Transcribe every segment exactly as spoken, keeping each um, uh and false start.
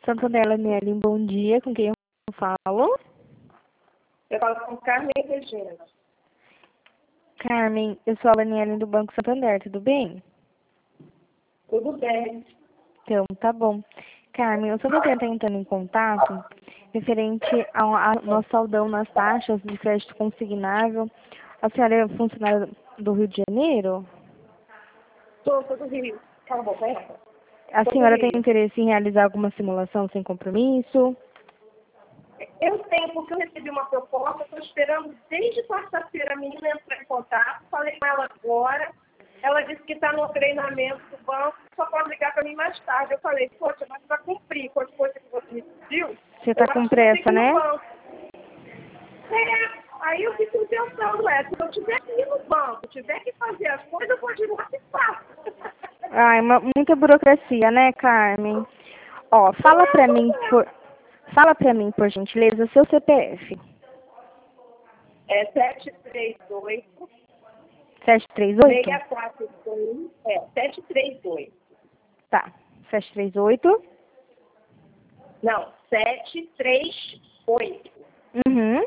Santander, Laniele, bom dia. Com quem eu falo? Eu falo com Carmen Regina. Carmen, eu sou a Laniele do Banco Santander, tudo bem? Tudo bem. Então, tá bom. Carmen, eu só estou tentando em contato referente ao, ao nosso saldão nas taxas de crédito consignável. A senhora é funcionária do Rio de Janeiro? Sou, sou do Rio. Cala a boca, é? A Sou do senhora tem Rio. interesse em realizar alguma simulação sem compromisso? Eu tenho, porque eu recebi uma proposta, estou esperando desde quarta-feira a menina entrar em contato, falei com ela agora, ela disse que está no treinamento do banco, só pode ligar para mim mais tarde. Eu falei, poxa, mas vai cumprir com as coisas que você me pediu? Você está com pressa, né? É, aí eu fico pensando, é, se eu tiver que ir no banco, tiver que fazer as coisas, eu vou de lá e faço. Ai, uma- muita burocracia, né, Carmen? Ó, fala pra mim, por, fala pra mim, por gentileza, seu C P F. É sete três oito, sete três oito? seis quatro dois, é, sete três dois. Tá. sete três oito. Não, sete três oito, Uhum.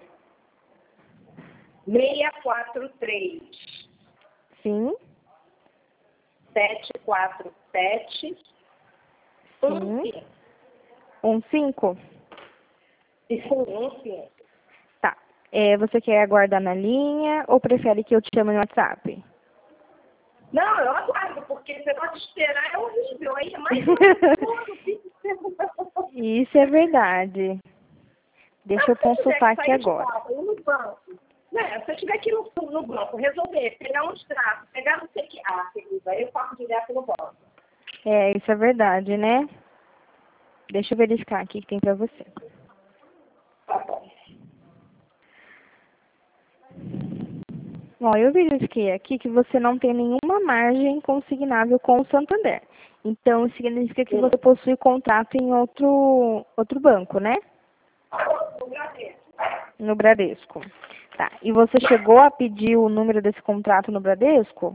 seis quatro três, Sim. sete quatro sete, um Sim. cinco. um cinco. Isso, um cinco. Tá. É, você quer aguardar na linha ou prefere que eu te chame no WhatsApp? Não, eu aguardo, porque você pode esperar é horrível, aí é mais gostoso. Isso é verdade. Deixa eu consultar aqui agora. Eu no banco. Né? Se eu tiver que ir no, no banco, resolver, pegar um extrato, pegar não sei o que. Ah, querida, aí eu faço direto no banco. É, isso é verdade, né? Deixa eu verificar aqui o que tem pra você. Tá bom. Ó, eu verifiquei aqui que você não tem nenhuma margem consignável com o Santander. Então, isso significa que você possui contrato em outro, outro banco, né? No Bradesco. No Bradesco. Tá. E você chegou a pedir o número desse contrato no Bradesco?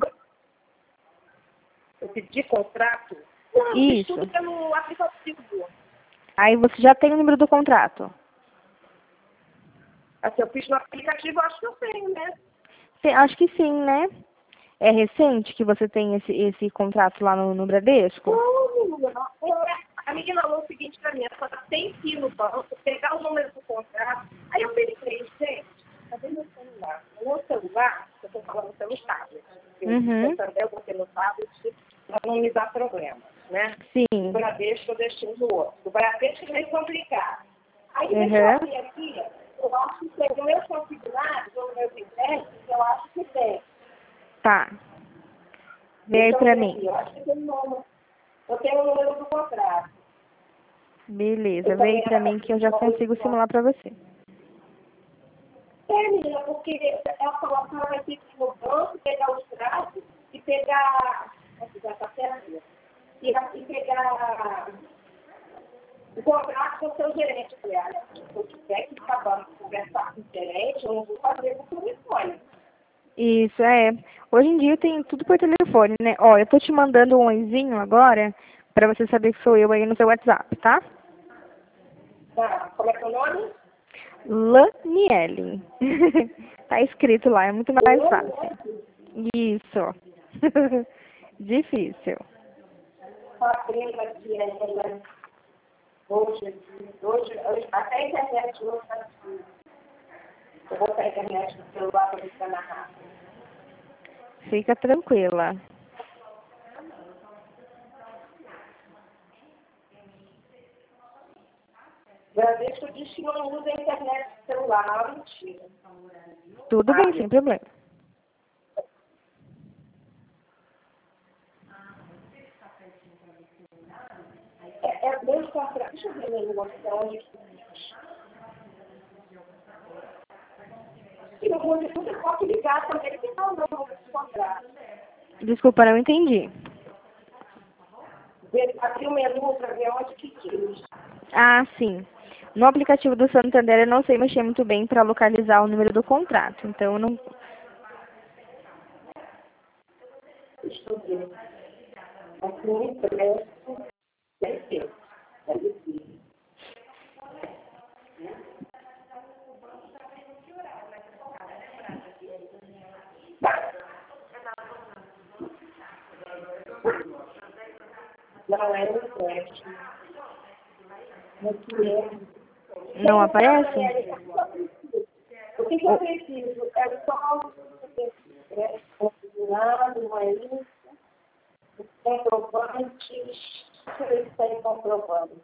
Eu pedi contrato? Não, eu fiz Isso. tudo pelo aplicativo. Aí você já tem o número do contrato? Assim, eu fiz no aplicativo, eu acho que eu tenho, né? Sim, acho que sim, né? É recente que você tem esse, esse contrato lá no, no Bradesco? Não, menina. A menina falou o seguinte pra mim, ela tem que ir no banco, pegar o número do contrato. Aí eu pensei, gente, cadê meu celular? O meu celular, eu estou falando pelo tablet. Uhum. Eu também vou ter no tablet para não me dar problema, né? Sim. O Bradesco eu deixei no outro. O Bradesco é meio complicado. Aí Uhum. deixa eu abrir aqui, eu acho que tem o meu consignado, o meu interesse, eu acho que tem. Tá. Vê aí pra mim. Aqui, eu acho que tem o número. Eu tenho o número do contrato. Beleza, vem pra mim que eu já consigo simular pra você. É, menina, porque ela falou que ela vai ter que ir no banco, pegar os traços e pegar. Aqui, já tá certo. E, e pegar o contrato com o seu gerente. Eu falei, olha, se eu tiver que acabar de conversar com o gerente, eu não vou fazer com o telefone. Isso, é. Hoje em dia tem tudo por telefone, né? Ó, eu tô te mandando um oizinho agora pra você saber que sou eu aí no seu WhatsApp, tá? Tá, como é que é o nome? Laniele. Tá escrito lá, é muito mais fácil. Isso. Difícil. Aprenda aqui, né? Hoje, hoje, hoje, até a internet hoje está difícil. Eu vou para a internet no celular para ficar na rádio. Fica tranquila. Bradesco diz que não usa a internet no celular, mentira. Tudo bem, sem problema. É, é dois contratos. Deixa eu ver meu negócio de onde que diz. E no mundo de tudo eu posso ligar também, que não não vou contrato. Desculpa, não entendi. Abrir o menu para ver onde que diz. Ah, sim. No aplicativo do Santander eu não sei mexer muito bem para localizar o número do contrato. Então eu não. Deixa eu ver. Aqui no impresso, deve ter. Deve ter. Não é no empréstimo. No cliente. Não aparece? O que, que eu preciso? É só o configurado, uma lista, os comprovantes. Deixa eu ver se tem comprovantes.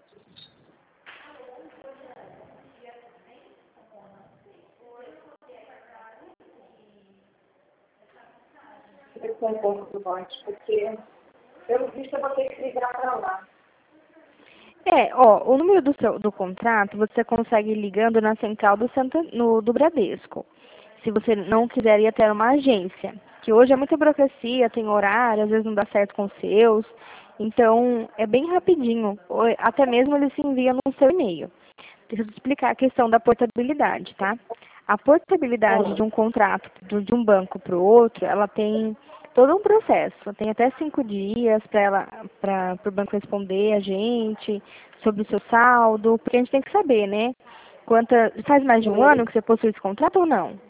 Deixa eu ver se tem comprovantes, porque pelo visto eu vou ter que ligar para lá. É, ó, o número do seu do contrato você consegue ligando na central do Santa, no, do Bradesco. Se você não quiser ir até uma agência, que hoje é muita burocracia, tem horário, às vezes não dá certo com os seus. Então, é bem rapidinho. Ou até mesmo eles se enviam no seu e-mail. Deixa eu te explicar a questão da portabilidade, tá? A portabilidade de um contrato de de um banco para o outro, ela tem todo um processo. Tem até cinco dias para ela, para o banco responder a gente sobre o seu saldo, porque a gente tem que saber, né? Quanta, faz mais de um ano que você possui esse contrato ou não?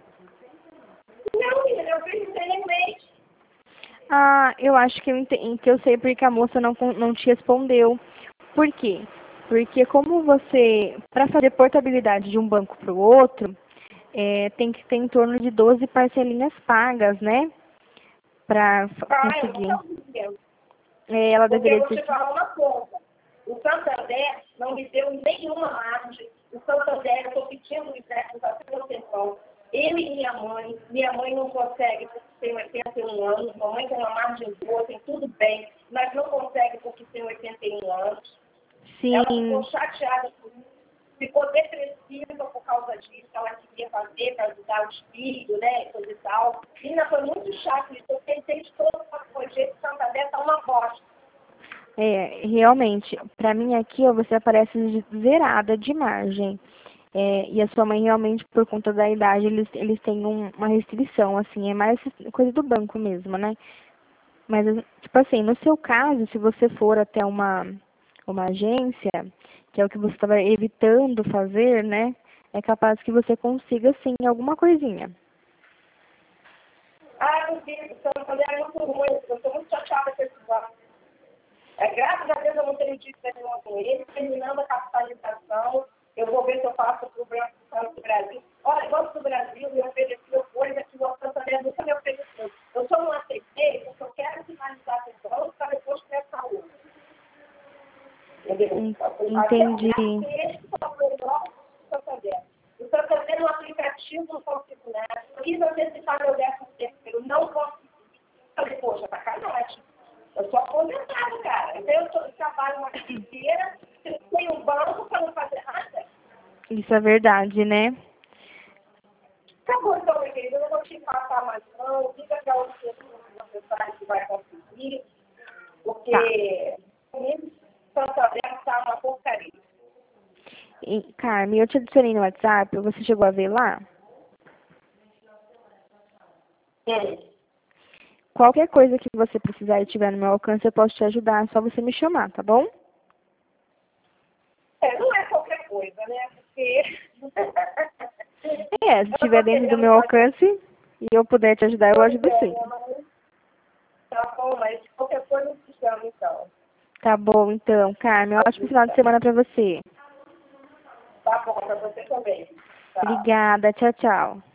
Não, menina, eu fiz em mês. Ah, eu acho que eu, ente- que eu sei porque a moça não, con- não te respondeu. Por quê? Porque como você, para fazer portabilidade de um banco para o outro, é, tem que ter em torno de doze parcelinhas pagas, né? Para Ah, eu conseguir. não sabia. É, ela Porque eu deveria vou ter. te falar uma coisa. O Santander não me deu nenhuma margem. O Santander, eu estou pedindo o empréstimo para ter atenção. Ele e minha mãe. Minha mãe não consegue porque tem oitenta e um anos. Mamãe tem uma margem boa, tem tudo bem. Mas não consegue porque tem oitenta e um anos. Ela ficou Sim, chateada por isso. Ficou depressiva por causa disso. Ela queria fazer para ajudar os filhos, né? E coisa e tal. Menina, foi muito chato isso. Eu tentei de todo o jeito. O Santander está uma bosta. é, realmente, para mim aqui ó, você aparece de- zerada de margem. É, e a sua mãe realmente, por conta da idade, eles, eles têm um- uma restrição, assim, é mais coisa do banco mesmo, né? Mas, tipo assim, no seu caso, se você for até uma, uma agência, que é o que você estava evitando fazer, né? É capaz que você consiga, sim, alguma coisinha. Ah, meu Deus, o Santander é muito ruim. Eu estou muito chateada com esse banco. É, graças a Deus eu não tenho dito nenhuma com ele. Terminando a capitalização, eu vou ver se eu faço para o Banco do Brasil. Olha, o Banco do Brasil me ofereceu coisa que o Santander nunca me ofereceu. Eu só não aceitei porque eu quero finalizar com o banco para depois começar o outro. Entendeu? En- Até o Entendi. esse só foi igual o Santander. O Santander no aplicativo não consigo nada. Eu quis antecipar meu décimo terceiro, não consegui. Falei, poxa, sacanagem. Eu sou aposentado, cara. Então eu, tô, eu trabalho uma vida inteira, tenho um banco para não fazer nada. Isso é verdade, né? Acabou então, meu querido. Eu não vou te passar mais não. Diga para outra pessoa que você sabe que vai conseguir. Tá. Porque comigo, Santander está uma porcaria. E, Carmen, eu te adicionei no WhatsApp, você chegou a ver lá? Hum. Qualquer coisa que você precisar e tiver no meu alcance, eu posso te ajudar, é só você me chamar, tá bom? É, não é qualquer coisa, né? Porque É, se eu estiver estou dentro do querendo meu fazer alcance e eu puder te ajudar, eu ajudo coisa, sim. né? Mas tá bom, mas qualquer coisa eu te chamo, então. Tá bom, então, Carmen, ótimo final de semana pra você. Tá bom, para você também. Tá. Obrigada, tchau, tchau.